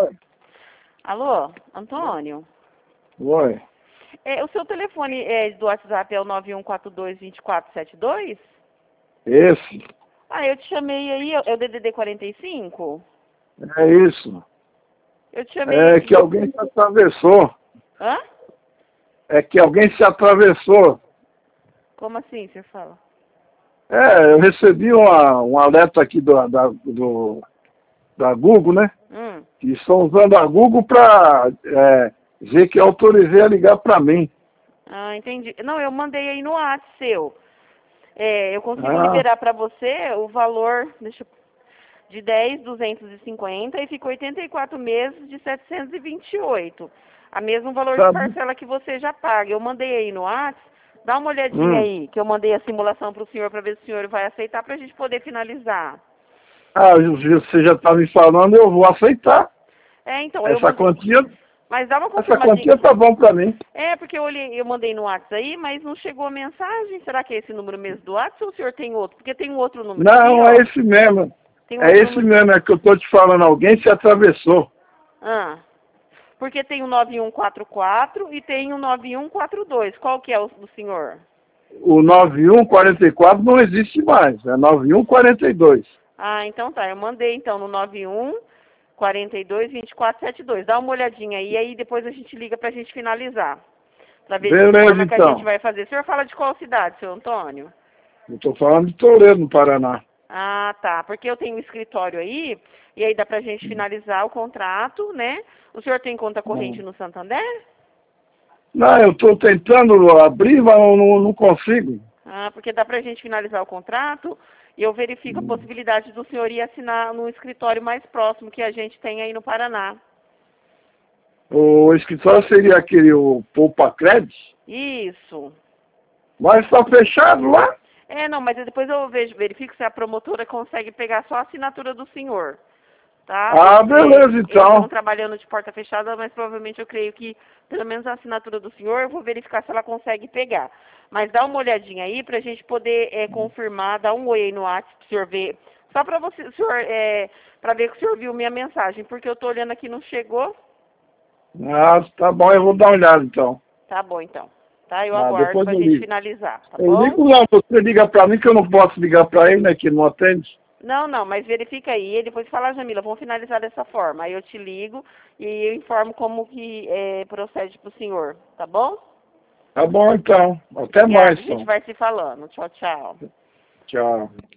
Oi. Alô, Antônio? Oi. O seu telefone do WhatsApp é o 91422472? Esse. Ah, eu te chamei aí, é o DDD 45? É isso. Eu te chamei É aqui. que alguém se atravessou. Hã? É que alguém se atravessou. Como assim, você fala? Eu recebi um alerta aqui da Google, né? Que estão usando a Google para dizer que autorizei a ligar para mim. Ah, entendi. Não, eu mandei aí no WhatsApp seu. Eu consigo Ah, liberar para você o valor de 10.250 e fica 84 meses de 728. A mesmo valor de tá. parcela que você já paga. Eu mandei aí no WhatsApp. Dá uma olhadinha Hum. aí, que eu mandei a simulação para o senhor para ver se o senhor vai aceitar para a gente poder finalizar. Ah, você já está me falando, eu vou aceitar. Então, eu Essa mandei. quantia, Mas dá uma essa confirmadinha. quantia tá bom para mim. Porque eu mandei no WhatsApp aí, mas não chegou a mensagem. Será que é esse número mesmo do WhatsApp ou o senhor tem outro? Porque tem um outro número aqui, Não, ó. é esse mesmo. Tem um É outro esse número. mesmo, é que eu tô te falando, alguém se atravessou. Ah, porque tem o 9144 e tem o 9142. Qual que é o do senhor? O 9144 não existe mais, é 9142. Ah, então tá. Eu mandei então no 91422472. Dá uma olhadinha aí, aí depois a gente liga pra gente finalizar. Pra ver de que Beleza, forma que a gente então. vai fazer. O senhor fala de qual cidade, seu Antônio? Eu tô falando de Toledo, no Paraná. Ah, tá. Porque eu tenho um escritório aí, e aí dá pra gente finalizar o contrato, né? O senhor tem conta corrente no Santander? Não, eu tô tentando abrir, mas não consigo. Ah, porque dá pra gente finalizar o contrato e eu verifico a possibilidade do senhor ir assinar no escritório mais próximo que a gente tem aí no Paraná. O escritório seria aquele, o Poupa Credit, Isso. mas está fechado lá. Não, mas depois eu verifico se a promotora consegue pegar só a assinatura do senhor. Tá? Ah, beleza, Eles então. estão trabalhando de porta fechada, mas provavelmente eu creio que pelo menos a assinatura do senhor, eu vou verificar se ela consegue pegar. Mas dá uma olhadinha aí pra gente poder confirmar, dá um oi aí no WhatsApp pro senhor ver. Só pra você, senhor, pra ver que o senhor viu minha mensagem, porque eu tô olhando aqui e não chegou. Ah, tá bom, eu vou dar uma olhada, então. Tá bom então. Tá? Eu Ah, aguardo depois pra eu gente ligo. finalizar, tá Eu bom? ligo lá, você liga pra mim, que eu não posso ligar pra ele, né, que não atende. Não, mas verifica aí, e depois fala, Jamila, vamos finalizar dessa forma. Aí eu te ligo e eu informo como que procede pro senhor, tá bom? Tá bom, então. Até Obrigada, mais, a gente então. vai se falando. Tchau, tchau. Tchau.